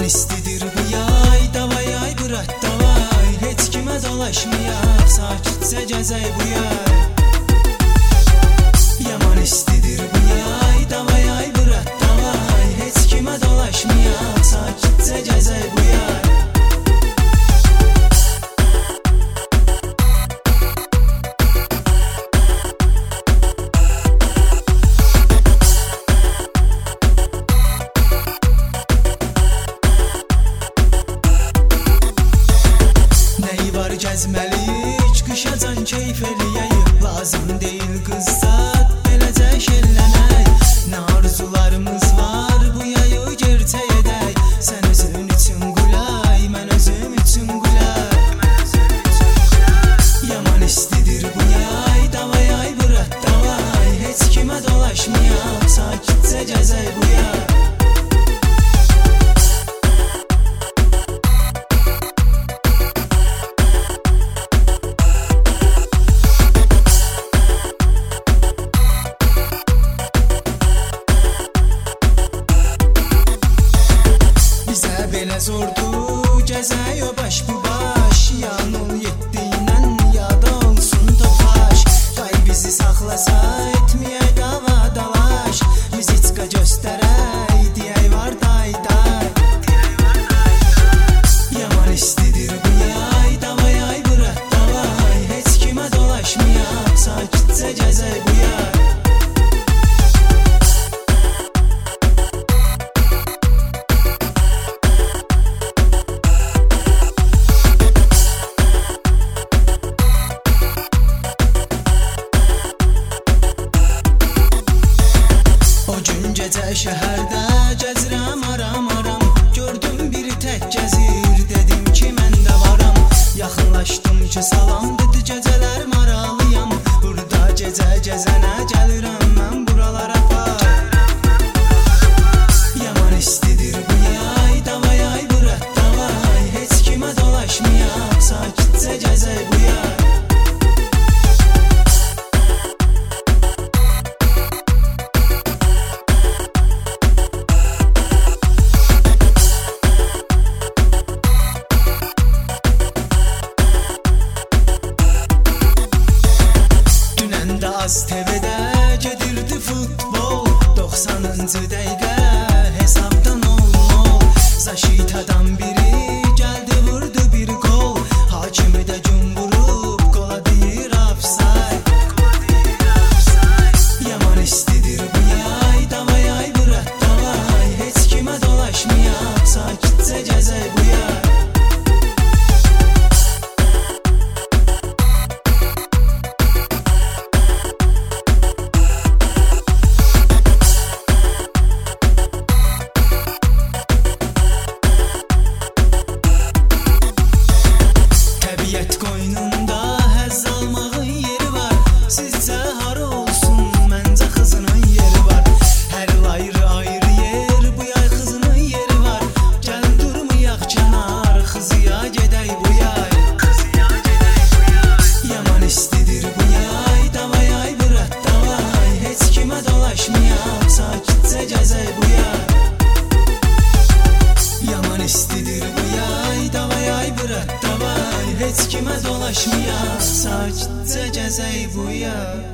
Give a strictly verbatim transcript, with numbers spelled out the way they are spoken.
istidir bu yay, davay ay bırak davay. Heç kimə dolaşmayaq, sakitcə gəzək bu yay. Yaman istidir bu yay, davay ay bırak davay. Heç kimə dolaşmayaq, sakitcə gəzək bu yay. Gəzməliyik, qışacan keyf eləyək. Lazım deyil qızzat, beləcə şellənək. Nə arzularımız var, bu yayı gerçək edək. Sən özün üçün qulay, mən özüm üçün qulay. Yaman istidir bu yay, davay ay bırak davay. Heç kimə dolaşmayaq, sakitcə gəzək bu yay. Belə zordur, gəzək o baş bu baş. Yanıl yetdiynən yada olsun topaş. Qay bizi saxlasa, etməyək dava dalaş. Müziçka göstərək, deyək var day day. Yaman istidir bu yay, davay ay bırak davay. Heç kimə dolaşmayaq, sakitcə gəzək bu yay. Gecə şəhərdə gəzirəm aram-aram. Gördüm biri tək gəzir, dedim ki mən də varam. Yaxınlaşdım ki salam dedi, gecələr maralıyam. Burada gecə gəzənə gəlirəm mən buralara par. Yaman istidir bu yay, davay ay bırak davay. Heç kimə dolaşmayaq, sakitcə gəzək bu yay. Az T V'də gedirdi futbol, doxsanıncı dəqiqə hesabdan ol-ol. Zaşitadan biri gəldi vurdu bir gol. Hakimi də gün vurub qola deyir offside. Yaman istidir bu yay, davay ay bırak davay. Heç kimə dolaşmayaq, sakitcə gəzək bu yay. Qoynunda həzz almağın yeri var. Sizcə hara olsun, məncə qızının yeri var. Hər il ayrı-ayrı yer, bu yay qızının yeri var. Gəlin durmayaq kənar, qızıya gedək bu yay. Yaman istidir bu yay, davay ay bırak davay. Heç kimə dolaşmayaq, sakitcə gəzək bu yay. Yaman istidir bu yay, davay ay bırak davay. Heç kimə dolaşmayaq, sakitcə gəzək bu yay.